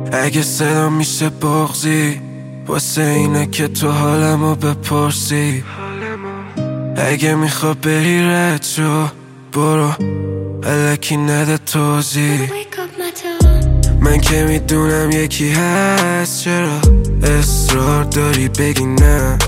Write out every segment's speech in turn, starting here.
اگه صدا میشه بغضی واسه اینه که تو حالمو بپرسی. اگه میخوا بری رد شو برو، الکی نده توضیح. من که میدونم یکی هست، چرا اصرار داری بگی نه؟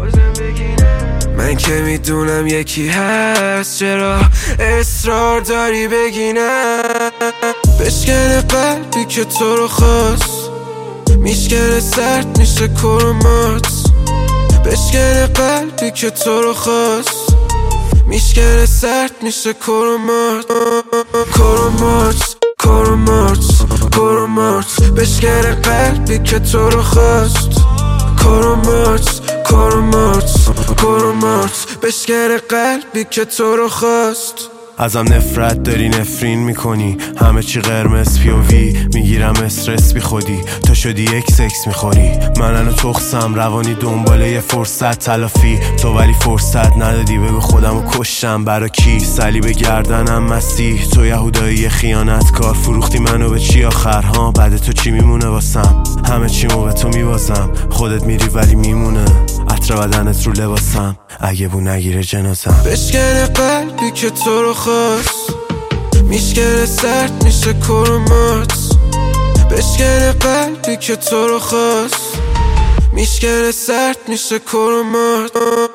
من که میدونم یکی هست، چرا اصرار داری بگی نه؟ بشکنه قلبی که تو رو خواست، میشکنه سرد میشه کرومارس. بشکنه قلبی که تو رو خواست، میشکنه سرد میشه کرومارس. کرومارس کرومارس کرومارس. بشکنه قلبی که تو رو خواست. کرومارس کرومارس کرومارس. بشکنه قلبی که تو رو خواست. ازم نفرت داری، نفرین میکنی، همه چی قرمز پیووی، میگیرم استرس بی خودی، تا شدی یک سکس میخوری. منو تخصم روانی دنباله یه فرصت تلافی، تو ولی فرصت ندادی. بگو خودمو کشتم برا کی؟ صلیب گردنم مسیح، تو یهودایی خیانتکار، فروختی منو به چی آخر ها؟ بعد تو چی میمونه واسم؟ همه چیمو به تو میبازم، خودت میری ولی میمونه عطر بدنت رو لباسم، اگه بو نگیره جنازم. بشکنه قلبی که تو رو خواست، میشکنه سرد میشه کرومارس. بشکنه قلبی که تو رو خواست، میشکنه سرد میشه کرومارس.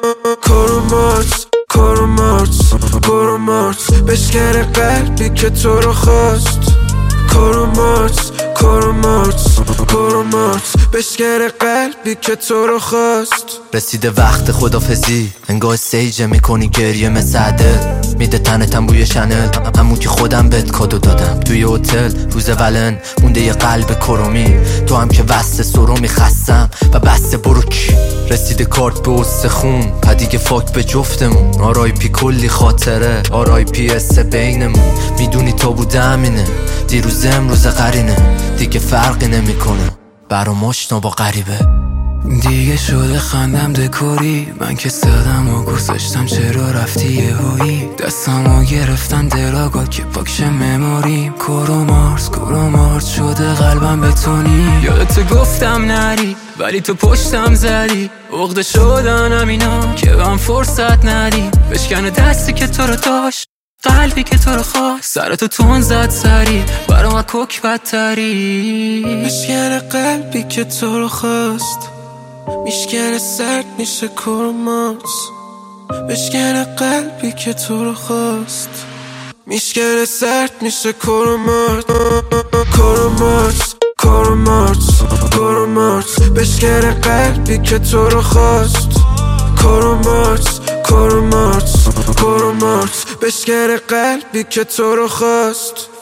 کرومارس کرومارس کرومارس. بشکنه قلبی که تو رو خواست. کرومارس کرومارس کرومارس. بشکنه قلبی که تو رو خواست. رسیده وقت خدافزی، انگاه سیجه میکنی گریه مثل عدل، میده تنتم بوی شنل، همون که خودم بهت کادو دادم توی هتل روز ولن. مونده یه قلب کرومی، تو هم که وسط سرو میخستم و بسته برو کی. رسیده کارت به استخون، پدیگه فاک به جفتمون. آرای پی کلی خاطره، آرای پی اس بینمون. میدونی تا بوده همینه، دیروز امروز قرینه، دیگه فرقی نمیکنه برام آشنا با غریبه. دیگه شده خندم دکوری، من که صدم و گذاشتم چرا رفتی یهویی؟ دستم و گرفتن دراگا که پاکشه مموریم. کرومارس کرومارس شده قلبم بتونی. یادت گفتم نری ولی تو پشتم زدی، عقده شدن همینا که من فرصت ندی. بشکنه دستی که تو رو داشت، قلبی که تو رو خواست، سرتو تون زد سری برام کوک بدتری. بشکنه قلبی که تو رو خواست، میشکنه سرد میشه کرومارس. بشکنه قلبی که تو رو خواست، میشکنه سرد میشه کرومارس. کرومارس کرومارس کرومارس. بشکنه قلبی که تو رو خواست. کرومارس کرومارس کرومارس. بشکنه قلبی که تو رو خواست.